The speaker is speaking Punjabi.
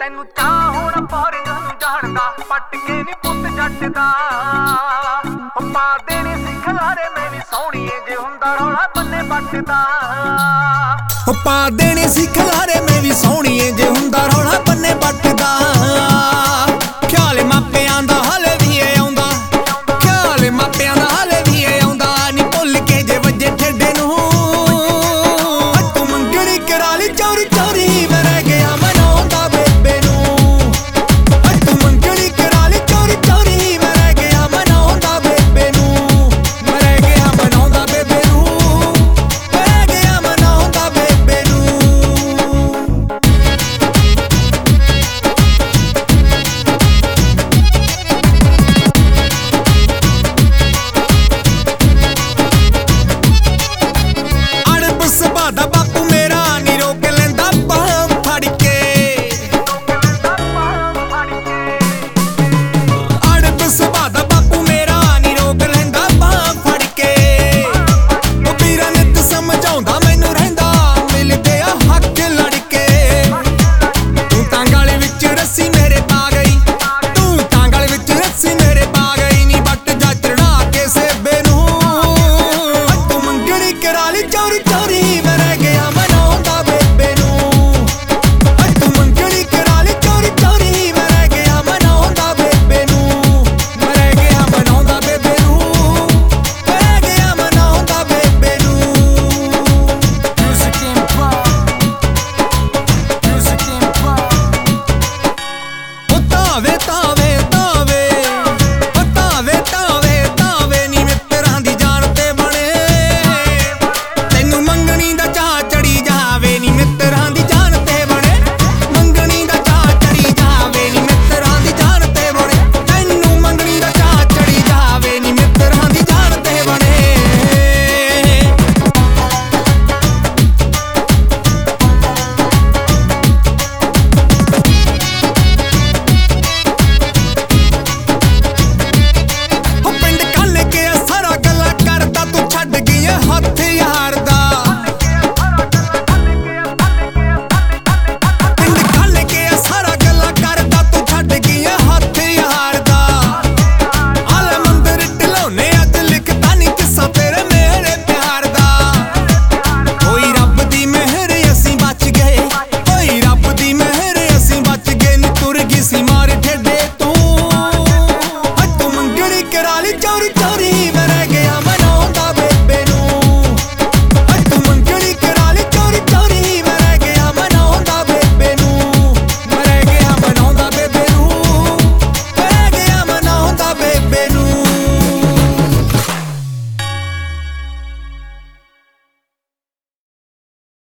ਤੈਨੂੰ ਚਾਹ ਹੋਣਾ ਫੌਰਨ ਜਾਣਦਾ ਪੱਟ ਕੇ ਨੀ ਪੁੱਤ ਜੱਟ ਦਾ ਪਾ ਦੇਣੇ ਸਿੱਖ ਲਾਰੇ ਮੈਂ ਵੀ ਸੋਹਣੀਏ ਜੇ ਹੁੰਦਾ ਰੌਲਾ ਬੰਨੇ ਬੱਟ ਦਾ ਪਾ ਦੇਣੇ ਸਿੱਖ ਲਾਰੇ ਮੈਂ ਵੀ ਸੋਹਣੀਏ ਜੇ ਹੁੰਦਾ ਰੌਲਾ ਬੰਨੇ ਬੱਟ ਦਾ ਖਿਆਲ ਮਾਪਿਆਂ ਦਾ ਹਲੇ ਵੀ ਆਉਂਦਾ ਖਿਆਲ ਮਾਪਿਆਂ ਦਾ ਹਲੇ ਵੀ ਆਉਂਦਾ ਨੀ ਭੁੱਲ ਕੇ ਜੇ ਵੱਜੇ ਠੇਡੇ ਨੂੰ ਤੂੰ ਮੰਗਣੀ ਕਰਾ ਲਈ ਚੋਰੀ ਚੋਰੀ ਮੈਂ ਰਹਿ ਗਿਆ ਮਨਾਉਂਦਾ ਬੇਬੇ ਨੂੰ ਤੂੰ ਮੰਗਣੀ ਕਰਾ ਲਈ ਚੋਰੀ ਚੋਰੀ ਮੈਂ ਰਹਿ ਗਿਆ ਮਨਾਉਂਦਾ ਬੇਬੇ ਨੂੰ ਮੈਂ ਰਹਿ ਗਿਆ ਮਨਾਉਂਦਾ ਬੇਬੇ ਨੂੰ ਮੈਂ ਰਹਿ ਗਿਆ ਮਨਾਉਂਦਾ ਬੇਬੇ ਨੂੰ ਦਾ ਬਾਪੂ ਮੇਰਾ ਨੀ ਰੋਕ ਲੈਂਦਾ ਬਾਹ ਫੜ ਕੇ ਅੜਬ ਸੁਭਾ ਦਾ ਬਾਪੂ ਮੇਰਾ ਨੀ ਰੋਕ ਲੈਂਦਾ ਬਾਹ ਫੜ ਕੇ ਉਹ ਵੀਰਾਂ ਨਿੱਤ ਸਮਝਾਉਂਦਾ ਮੈਨੂੰ ਰਹਿੰਦਾ ਮਿਲਦੇ ਆ ਹੱਕ ਲੜ ਕੇ ਤੂੰ ਤਾਂਗਲ ਵਿੱਚ ਰੱਸੀ ਮੇਰੇ ਪਾ ਗਈ ਤੂੰ ਤਾਂਗਲ ਵਿੱਚ ਰੱਸੀ ਮੇਰੇ ਪਾ ਗਈ ਨੀ ਬੱਟ ਜਾ ਚੜਾ ਕੇ ਸੇਬੇ ਨੂੰ ਤੂੰ ਮੰਗਣੀ ਕਰਾ ਲਈ ਚੋਰੀ ਚੋਰੀ ਮੈਂ ਰਹਿ ਗਿਆ